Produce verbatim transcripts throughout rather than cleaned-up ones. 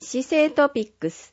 市政トピックス。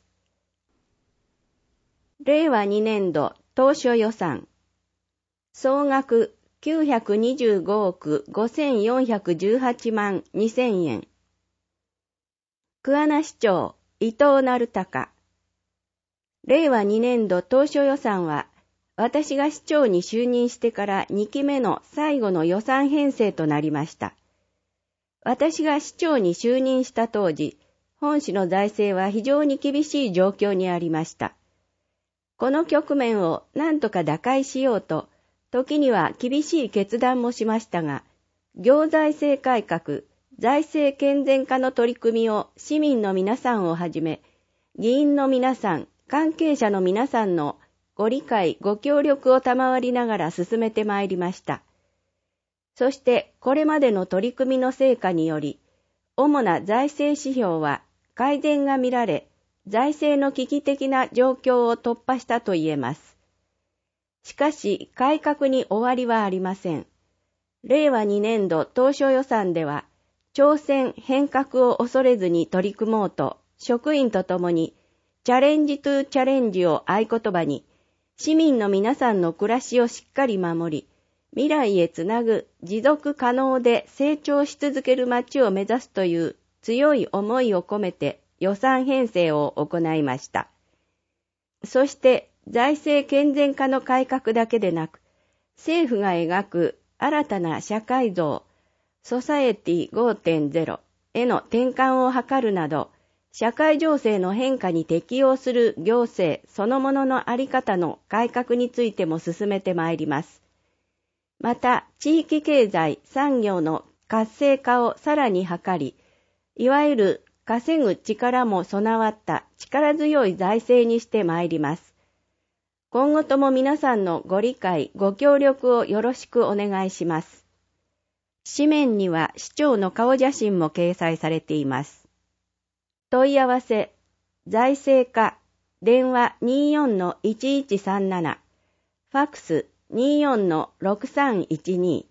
れいわにねんど当初予算。総額きゅうひゃくにじゅうごおくごせんよんひゃくじゅうはちまんにせんえん。桑名市長伊藤成隆。れいわにねんど当初予算は、私が市長に就任してからにきめの最後の予算編成となりました。私が市長に就任した当時、本市の財政は非常に厳しい状況にありました。この局面を何とか打開しようと、時には厳しい決断もしましたが、行財政改革、財政健全化の取り組みを市民の皆さんをはじめ、議員の皆さん、関係者の皆さんのご理解、ご協力を賜りながら進めてまいりました。そしてこれまでの取り組みの成果により、主な財政指標は改善が見られ、財政の危機的な状況を突破したと言えます。しかし改革に終わりはありません。れいわにねんど当初予算では、挑戦変革を恐れずに取り組もうと、職員とともにチャレンジトゥチャレンジを合言葉に、市民の皆さんの暮らしをしっかり守り、未来へつなぐ持続可能で成長し続ける街を目指すという強い思いを込めて予算編成を行いました。そして財政健全化の改革だけでなく、政府が描く新たな社会像、ソサエティ ごてんゼロ への転換を図るなど、社会情勢の変化に適応する行政そのものの在り方の改革についても進めてまいります。また、地域経済産業の活性化をさらに図り、いわゆる稼ぐ力も備わった力強い財政にしてまいります。今後とも皆さんのご理解、ご協力をよろしくお願いします。紙面には市長の顔写真も掲載されています。問い合わせ、財政課、電話 にじゅうよんのいちいちさんなな、ファックス にじゅうよんのろくさんいちに。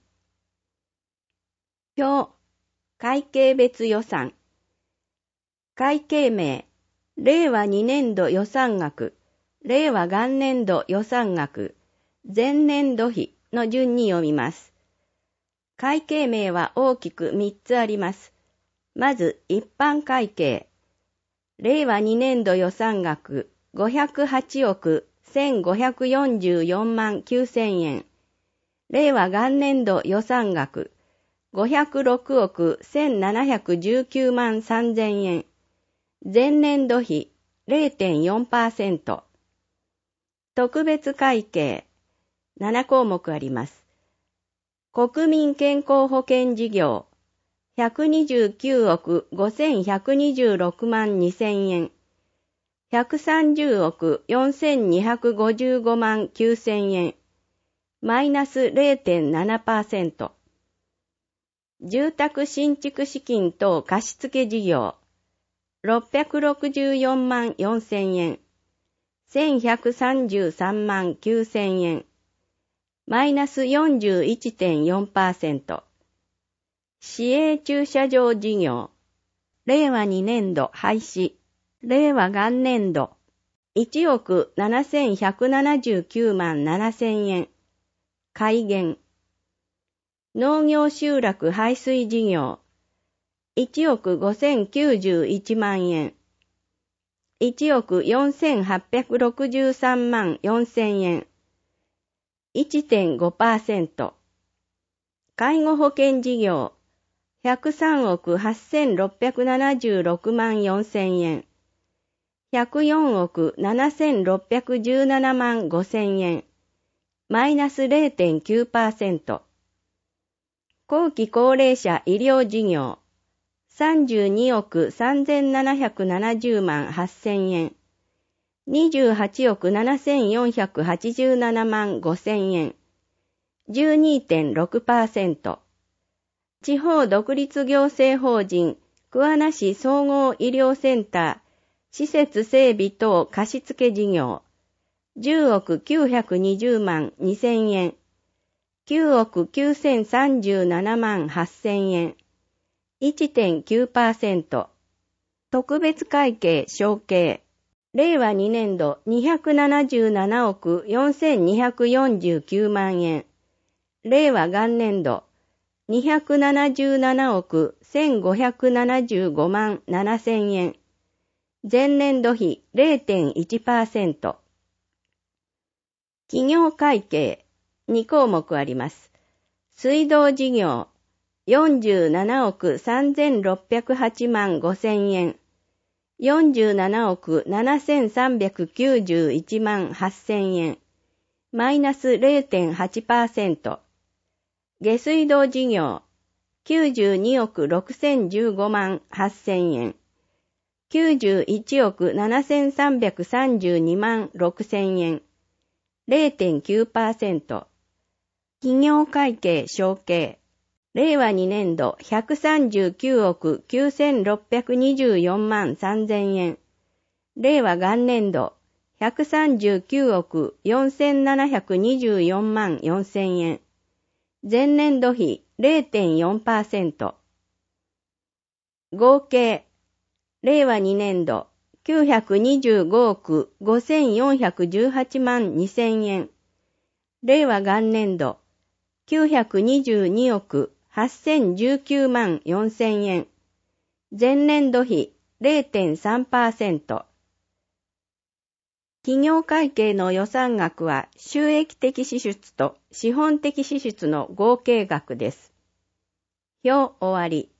表、会計別予算。会計名、れいわにねんど予算額、れいわ元年度予算額、前年度比の順に読みます。会計名は大きくみっつあります。まず、一般会計。れいわにねんど予算額ごひゃくはちおくせんごひゃくよんじゅうよんまんきゅうせんえん。れいわ元年度予算額ごひゃくろくおくせんななひゃくじゅうきゅうまんさんぜんえん。前年度比 れいてんよんパーセント。特別会計ななこうもくあります。国民健康保険事業ひゃくにじゅうきゅうおくごせんひゃくにじゅうろくまんにせんえん。ひゃくさんじゅうおくよんせんにひゃくごじゅうごまんきゅうせんえん。マイナス れいてんななパーセント。住宅新築資金等貸付事業ろっぴゃくろくじゅうよんまんよんせんえん。せんひゃくさんじゅうさんまんきゅうせんえん。マイナス よんじゅういちてんよんパーセント。市営駐車場事業。れいわにねんど廃止。れいわ元年度。いちおくななせんひゃくななじゅうきゅうまんななせんえん。改元。農業集落排水事業。いちおくごせんきゅうじゅういちまんえん。いちおくよんせんはっぴゃくろくじゅうさんまんよんせんえん。いってんごパーセント。介護保険事業。ひゃくさんおくはっせんろっぴゃくななじゅうろくまんよんせんえん。ひゃくよんおくななせんろっぴゃくじゅうななまんごせんえん。マイナス れいてんきゅうパーセント。後期高齢者医療事業。さんじゅうにおくさんぜんななひゃくななじゅうまんはっせんえん。にじゅうはちおくななせんよんひゃくはちじゅうななまんごせんえん。じゅうにてんろくパーセント。地方独立行政法人桑名市総合医療センター施設整備等貸付事業じゅうおくきゅうひゃくにじゅうまんにせんえん。きゅうおくきゅうせんさんじゅうななまんはっせんえん。いってんきゅうパーセント。 特別会計承継。令和にねん度にひゃくななじゅうななおくよんせんにひゃくよんじゅうきゅうまんえん。令和元年度にひゃくななじゅうななおくせんごひゃくななじゅうごまんななせんえん。前年度比 れいてんいちパーセント。企業会計にこうもくあります。水道事業よんじゅうななおくさんぜんろっぴゃくはちまんごせんえん。よんじゅうななおくななせんさんびゃくきゅうじゅういちまんはっせんえん。マイナス れいてんはちパーセント。下水道事業きゅうじゅうにおくろくせんじゅうごまんはっせんえん。きゅうじゅういちおくななせんさんびゃくさんじゅうにまんろくせんえん。れいてんきゅうパーセント。企業会計承継。令和にねん度ひゃくさんじゅうきゅうおくきゅうせんろっぴゃくにじゅうよんまんさんぜんえん。令和元年度ひゃくさんじゅうきゅうおくよんせんななひゃくにじゅうよんまんよんせんえん。前年度比 れいてんよんパーセント。合計。令和にねん度きゅうひゃくにじゅうごおくごせんよんひゃくじゅうはちまんにせんえん。令和元年度きゅうひゃくにじゅうにおくはっせんじゅうきゅうまんよんせんえん。前年度比 れいてんさんパーセント。企業会計の予算額は収益的支出と資本的支出の合計額です。表終わり。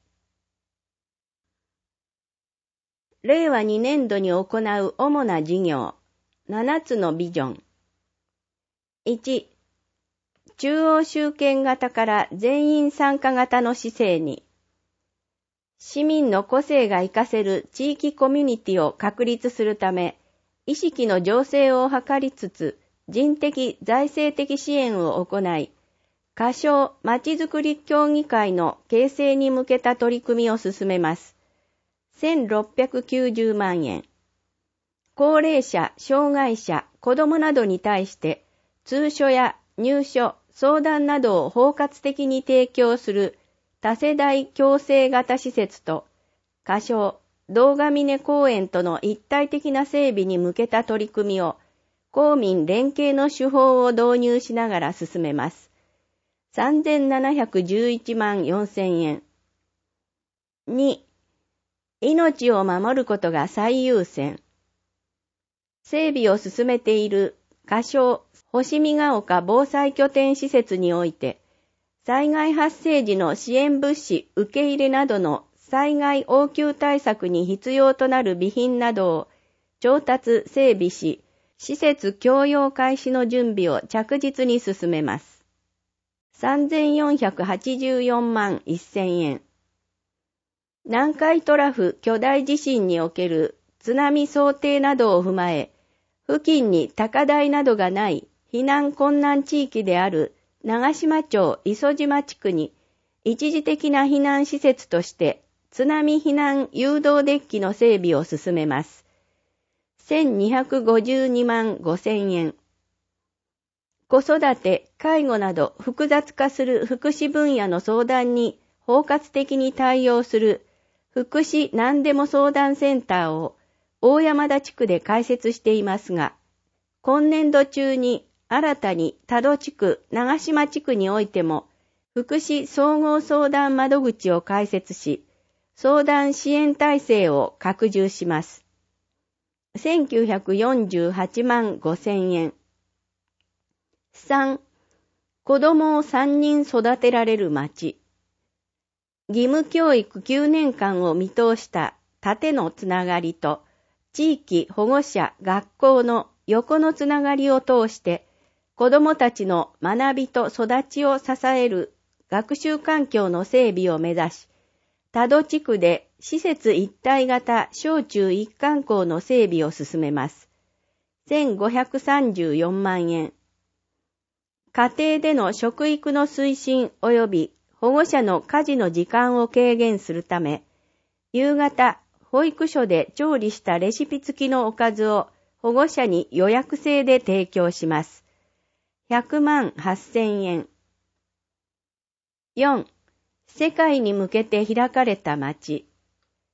令和にねん度に行う主な事業。ななつのビジョン。いち、中央集権型から全員参加型の姿勢に。市民の個性が活かせる地域コミュニティを確立するため、意識の醸成を図りつつ、人的財政的支援を行い、仮称まちづくり協議会の形成に向けた取り組みを進めます。せんろっぴゃくきゅうじゅうまんえん。高齢者、障害者、子どもなどに対して、通所や入所、相談などを包括的に提供する多世代共生型施設と、仮称、堂ヶ峰公園との一体的な整備に向けた取り組みを、公民連携の手法を導入しながら進めます。さんぜんななひゃくじゅういちまんよんせんえん。に、命を守ることが最優先。整備を進めている仮称星見ヶ丘防災拠点施設において、災害発生時の支援物資受け入れなどの災害応急対策に必要となる備品などを調達整備し、施設供用開始の準備を着実に進めます。さんぜんよんひゃくはちじゅうよんまんせんえん。南海トラフ巨大地震における津波想定などを踏まえ、付近に高台などがない避難困難地域である長島町磯島地区に一時的な避難施設として津波避難誘導デッキの整備を進めます。せんにひゃくごじゅうにまんごせんえん。子育て、介護など複雑化する福祉分野の相談に包括的に対応する福祉何でも相談センターを大山田地区で開設していますが、今年度中に新たに多度地区、長島地区においても福祉総合相談窓口を開設し、相談支援体制を拡充します。せんきゅうひゃくよんじゅうはちまんごせんえん。さん、子供をさんにん育てられる町。義務教育きゅうねんかんを見通した縦のつながりと地域保護者学校の横のつながりを通して子どもたちの学びと育ちを支える学習環境の整備を目指し、多度地区で施設一体型小中一貫校の整備を進めます。せんごひゃくさんじゅうよんまんえん。家庭での食育の推進及び保護者の家事の時間を軽減するため、夕方、保育所で調理したレシピ付きのおかずを保護者に予約制で提供します。ひゃくまんはっせんえん。よん、世界に向けて開かれた街。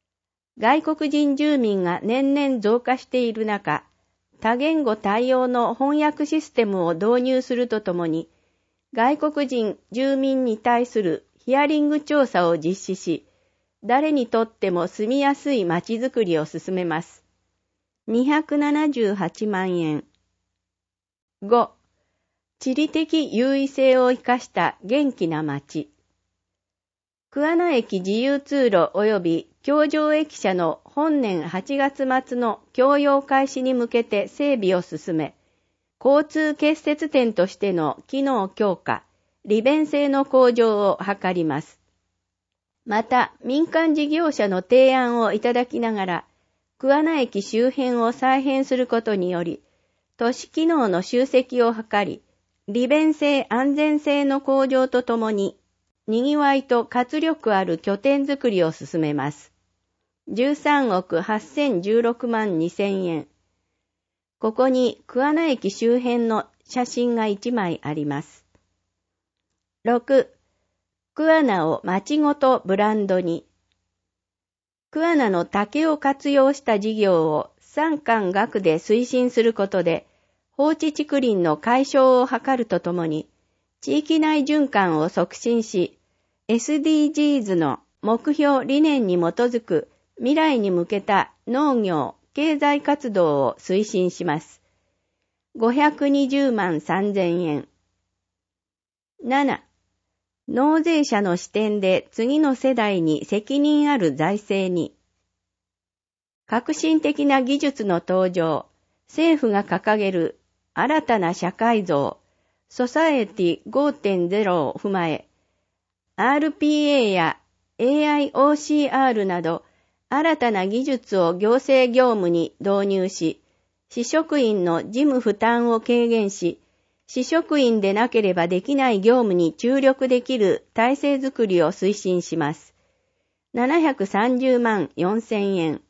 外国人住民が年々増加している中、多言語対応の翻訳システムを導入するとともに、外国人住民に対するヒアリング調査を実施し、誰にとっても住みやすい街づくりを進めます。にひゃくななじゅうはちまんえん。ご. 地理的優位性を生かした元気な街。桑名駅自由通路及び橋上駅舎の本年はちがつ末の供用開始に向けて整備を進め、交通結節点としての機能強化、利便性の向上を図ります。また、民間事業者の提案をいただきながら、桑名駅周辺を再編することにより、都市機能の集積を図り、利便性安全性の向上とともに、賑わいと活力ある拠点づくりを進めます。じゅうさんおくはっせんじゅうろくまんにせんえん。ここに桑名駅周辺の写真がいちまいあります。ろく. 桑名を町ごとブランドに。桑名の竹を活用した事業を産官学で推進することで、放置竹林の解消を図るとともに、地域内循環を促進し、エスディージーズ の目標理念に基づく未来に向けた農業、経済活動を推進します。ごひゃくにじゅうまんさんぜんえん。なな. 納税者の視点で次の世代に責任ある財政に。革新的な技術の登場、政府が掲げる新たな社会像、ソサエティ ごてんゼロ を踏まえ、アールピーエー や エーアイオーシーアール など新たな技術を行政業務に導入し、市職員の事務負担を軽減し、市職員でなければできない業務に注力できる体制づくりを推進します。ななひゃくさんじゅうまんよんせんえん。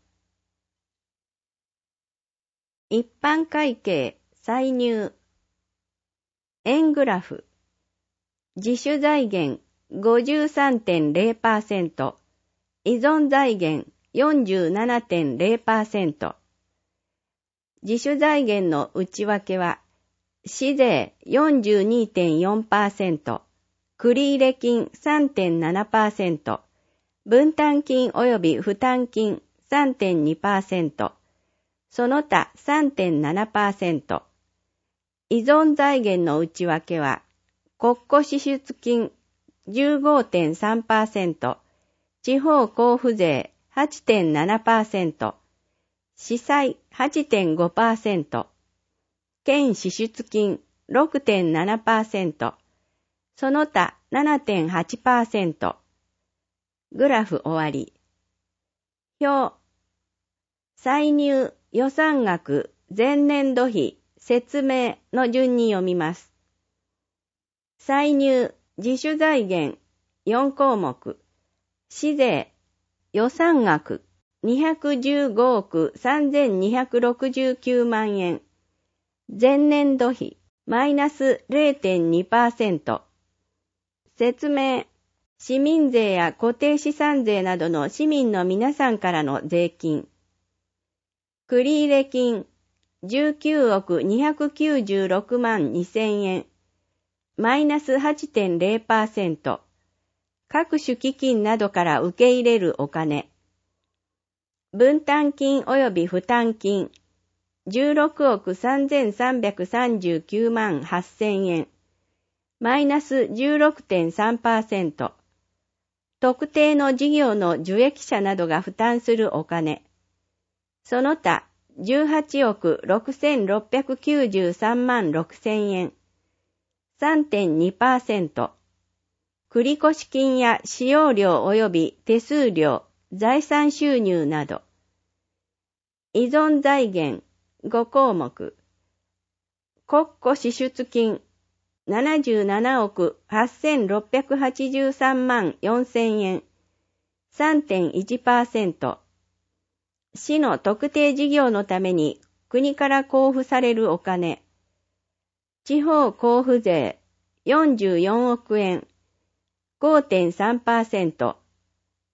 一般会計歳入。円グラフ。自主財源 ごじゅうさんてんゼロパーセント、依存財源 よんじゅうななてんゼロパーセント。自主財源の内訳は、市税 よんじゅうにてんよんパーセント、繰入金 さんてんななパーセント、分担金及び負担金 さんてんにパーセント、その他 さんてんななパーセント。依存財源の内訳は、国庫支出金 じゅうごてんさんパーセント、地方交付税 はちてんななパーセント、市債 はちてんごパーセント、県支出金 ろくてんななパーセント、その他 ななてんはちパーセント。グラフ終わり。表。歳入予算額前年度比説明の順に読みます。歳入自主財源よんこうもく、市税予算額にひゃくじゅうごおくさんぜんにひゃくろくじゅうきゅうまんえん、前年度比マイナス ゼロてんにパーセント。説明、市民税や固定資産税などの市民の皆さんからの税金。繰入金じゅうきゅうおくにひゃくきゅうじゅうろくまんにせんえん、マイナス はちてんゼロパーセント。各種基金などから受け入れるお金。分担金及び負担金じゅうろくおくさんぜんさんびゃくさんじゅうきゅうまんはっせんえん、マイナス じゅうろくてんさんパーセント。特定の事業の受益者などが負担するお金。その他じゅうはちおくろくせんろっぴゃくきゅうじゅうさんまんろくせんえん、さんてんにパーセント。繰越金や使用料及び手数料、財産収入など。依存財源ごこうもく。国庫支出金ななじゅうななおくはっせんろっぴゃくはちじゅうさんまんよんせんえん、さんてんいちパーセント。市の特定事業のために国から交付されるお金。地方交付税よんじゅうよんおくえん、ごてんさんパーセント。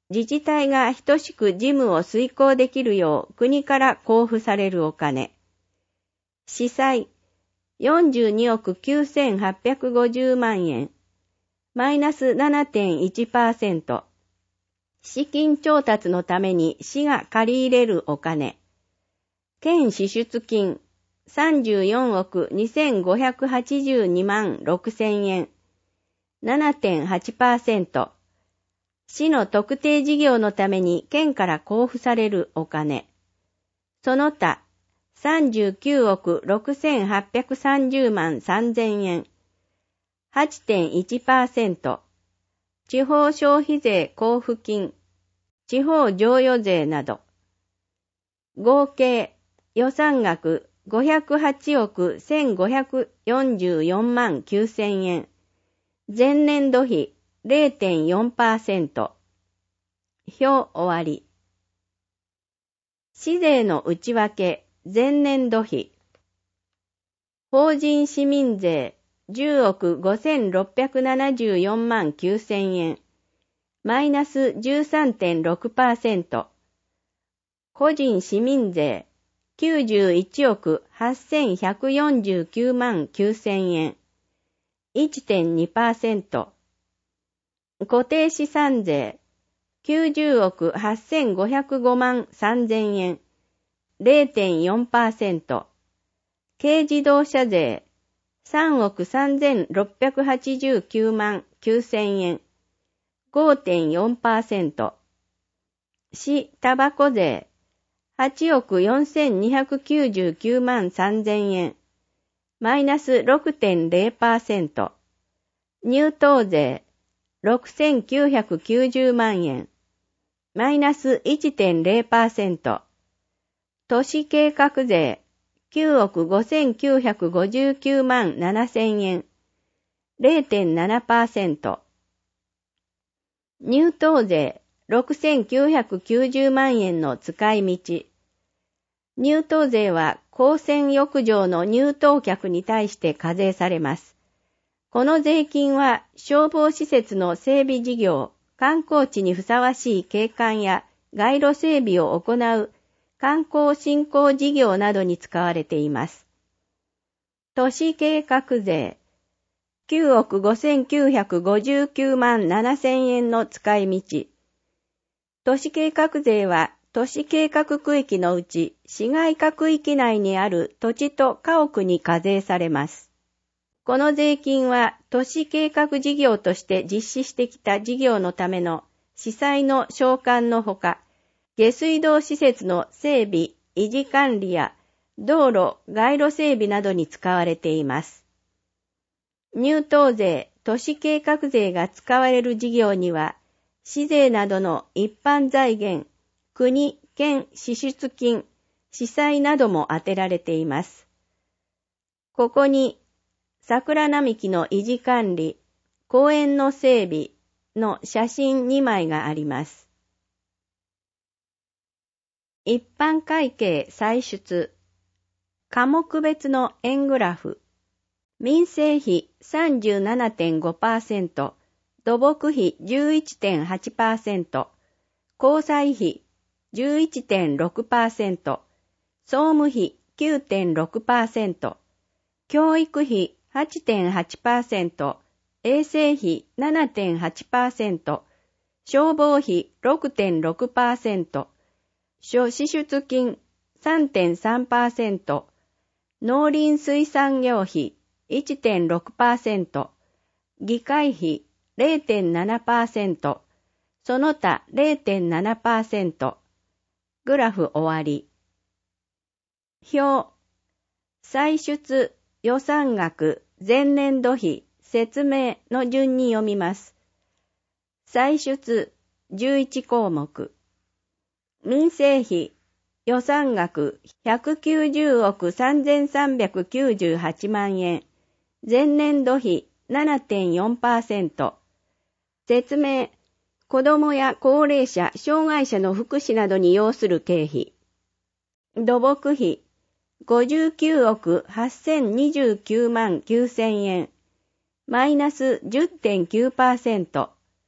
自治体が等しく事務を遂行できるよう国から交付されるお金。司祭、よんじゅうにおくきゅうせんはっぴゃくごじゅうまんえん、マイナス ななてんいちパーセント。資金調達のために市が借り入れるお金。県支出金、さんじゅうよんおくにせんごひゃくはちじゅうにまんろくせんえん、ななてんはちパーセント。市の特定事業のために県から交付されるお金。その他、さんじゅうきゅうおくろくせんはっぴゃくさんじゅうまんさんぜんえん、はちてんいちパーセント。地方消費税交付金、地方譲与税など。合計予算額ごひゃくはちおくせんごひゃくよんじゅうよんまんきゅうせんえん。前年度比 れいてんよんパーセント。表終わり。市税の内訳前年度比。法人市民税じゅうおくごせんろっぴゃくななじゅうよんまんきゅうせんえん。マイナス じゅうさんてんろくパーセント。個人市民税きゅうじゅういちおくはっせんひゃくよんじゅうきゅうまんきゅうせんえん。いってんにパーセント。固定資産税きゅうじゅうおくはっせんごひゃくごまんさんぜんえん。れいてんよんパーセント。軽自動車税さんおくさんぜんろっぴゃくはちじゅうきゅうまんきゅうせんえん。ごてんよんパーセント。市タバコ税はちおくよんせんにひゃくきゅうじゅうきゅうまんさんぜんえん。マイナス ろくてんれいパーセント。入湯税ろくせんきゅうひゃくきゅうじゅうまんえん。マイナス いってんれいパーセント。都市計画税きゅうおくごせんきゅうひゃくごじゅうきゅうまんななせんえん。れいてんななパーセント。入湯税ろくせんきゅうひゃくきゅうじゅうまんえんの使い道。入湯税は公船浴場の入湯客に対して課税されます。この税金は消防施設の整備事業、観光地にふさわしい景観や街路整備を行う観光振興事業などに使われています。都市計画税きゅうおくごせんきゅうひゃくごじゅうきゅうまんななせんえんの使い道。都市計画税は都市計画区域のうち市街化区域内にある土地と家屋に課税されます。この税金は都市計画事業として実施してきた事業のための市債の償還のほか、下水道施設の整備、維持管理や道路、街路整備などに使われています。入湯税、都市計画税が使われる事業には、市税などの一般財源、国、県支出金、市債なども充てられています。ここに、桜並木の維持管理、公園の整備の写真にまいがあります。一般会計歳出、科目別の円グラフ、民生費 さんじゅうななてんごパーセント、土木費 じゅういってんはちパーセント、交際費 じゅういってんろくパーセント、総務費 きゅうてんろくパーセント、教育費 はちてんはちパーセント、衛生費 ななてんはちパーセント、消防費 ろくてんろくパーセント、諸支出金 さんてんさんパーセント、農林水産業費 いってんろくパーセント、議会費 れいてんななパーセント、その他 れいてんななパーセント。グラフ終わり。表、歳出、予算額、前年度比、説明の順に読みます。歳出、じゅういちこうもく。民生費、予算額ひゃくきゅうじゅうおくさんぜんさんびゃくきゅうじゅうはちまんえん。前年度比 ななてんよんパーセント。説明、子どもや高齢者、障害者の福祉などに要する経費。土木費、ごじゅうきゅうおくはっせんにじゅうきゅうまんきゅうせんえん。マイナス じゅってんきゅうパーセント。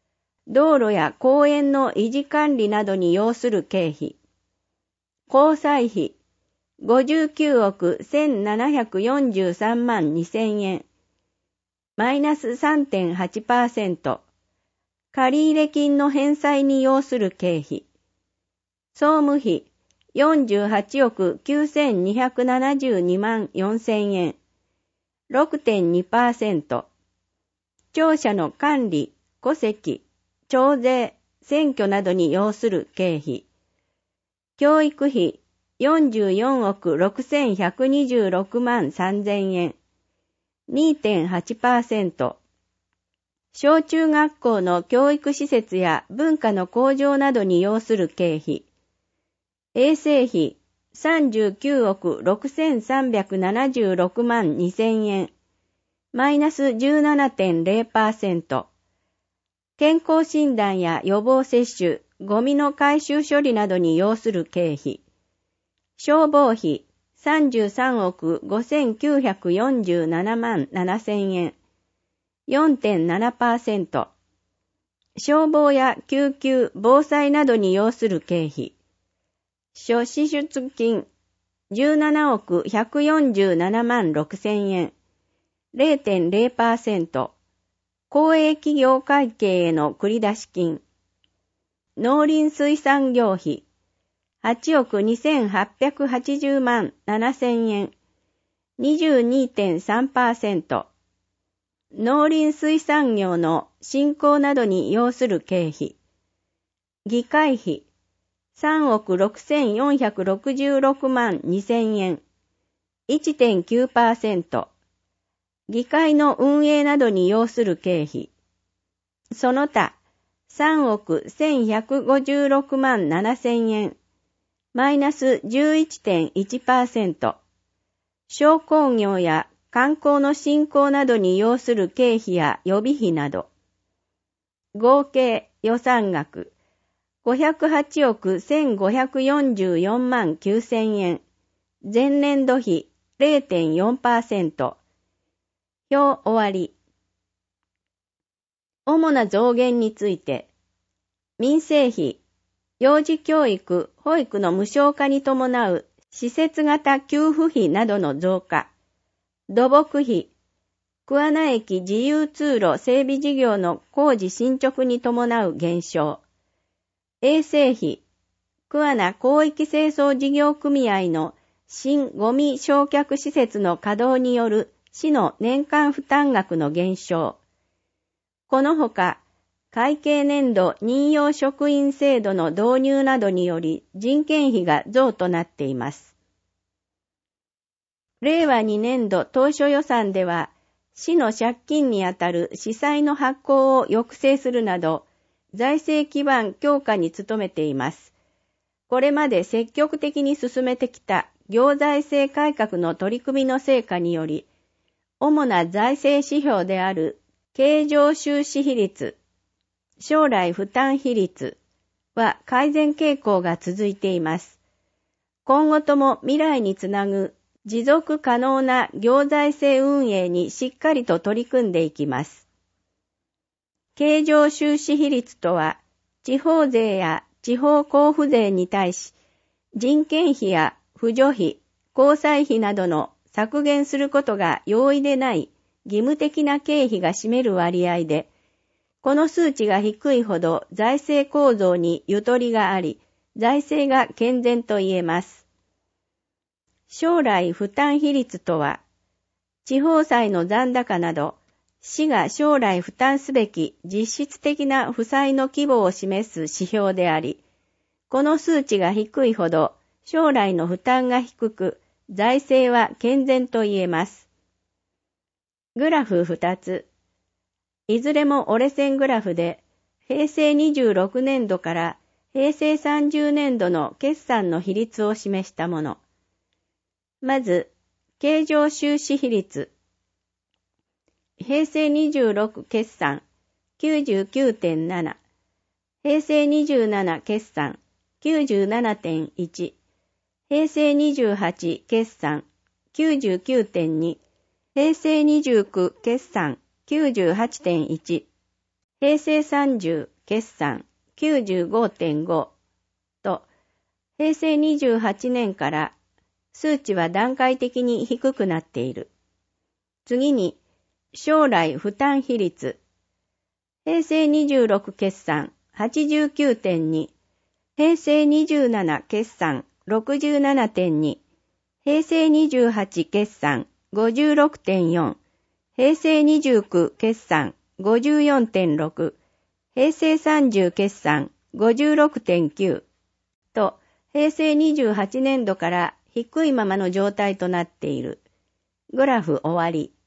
道路や公園の維持管理などに要する経費。交際費、ごじゅうきゅうおくせんななひゃくよんじゅうさんまんにせんえん。マイナス さんてんはちパーセント。借入金の返済に要する経費。総務費、よんじゅうはちおくきゅうせんにひゃくななじゅうにまんよんせんえん。ろくてんにパーセント。庁舎の管理、戸籍、徴税、選挙などに要する経費。教育費、よんじゅうよんおくろくせんひゃくにじゅうろくまんさんぜんえん。にてんはちパーセント。小中学校の教育施設や文化の向上などに要する経費。衛生費、さんじゅうきゅうおくろくせんさんびゃくななじゅうろくまんにせんえん。マイナス じゅうななてんぜろパーセント。健康診断や予防接種、ゴミの回収処理などに要する経費。消防費、さんじゅうさんおくごせんきゅうひゃくよんじゅうななまんななせんえん。よんてんななパーセント。消防や救急、防災などに要する経費。諸支出金、じゅうななおくひゃくよんじゅうななまんろくせんえん。れいてんぜろパーセント。公営企業会計への繰出金。農林水産業費、はちおくにせんはっぴゃくはちじゅうまんななせんえん。にじゅうにてんさんパーセント。農林水産業の振興などに要する経費。議会費、さんおくろくせんよんひゃくろくじゅうろくまんにせんえん。いってんきゅうパーセント。議会の運営などに要する経費。その他、さんおくせんひゃくごじゅうろくまんななせんえん。マイナス じゅういってんいちパーセント。商工業や観光の振興などに要する経費や予備費など。合計予算額、ごひゃくはちおくせんごひゃくよんじゅうよんまんきゅうせんえん。前年度比 れいてんよんパーセント。表終わり。主な増減について、民生費、幼児教育・保育の無償化に伴う施設型給付費などの増加、土木費、桑名駅自由通路整備事業の工事進捗に伴う減少、衛生費、桑名広域清掃事業組合の新ゴミ焼却施設の稼働による市の年間負担額の減少。このほか、会計年度任用職員制度の導入などにより人件費が増となっています。れいわにねんど当初予算では、市の借金にあたる市債の発行を抑制するなど、財政基盤強化に努めています。これまで積極的に進めてきた行財政改革の取り組みの成果により、主な財政指標である経常収支比率、将来負担比率は改善傾向が続いています。今後とも未来につなぐ持続可能な行財政運営にしっかりと取り組んでいきます。経常収支比率とは、地方税や地方交付税に対し、人件費や扶助費、交際費などの削減することが容易でない義務的な経費が占める割合で、この数値が低いほど財政構造にゆとりがあり、財政が健全と言えます。将来負担比率とは、地方債の残高など、市が将来負担すべき実質的な負債の規模を示す指標であり、この数値が低いほど将来の負担が低く、財政は健全と言えます。グラフふたつ。いずれも折れ線グラフで、へいせいにじゅうろくねんどからへいせいさんじゅうねんどの決算の比率を示したもの。まず、経常収支比率。へいせいにじゅうろく決算 きゅうじゅうきゅうてんなな、へいせいにじゅうなな決算 きゅうじゅうななてんいち、へいせいにじゅうはち決算 きゅうじゅうきゅうてんに、へいせいにじゅうきゅう決算 きゅうじゅうはちてんいち、 平成さんじゅう決算 きゅうじゅうごてんご と、平成にじゅうはちねんから数値は段階的に低くなっている。次に、将来負担比率。平成にじゅうろく決算 はちじゅうきゅうてんに、平成にじゅうなな決算 ろくじゅうななてんに、平成にじゅうはち決算 ごじゅうろくてんよん、平成にじゅうきゅう決算 ごじゅうよんてんろく、平成さんじゅう決算 ごじゅうろくてんきゅうと、平成にじゅうはちねんどから低いままの状態となっている。グラフ終わり。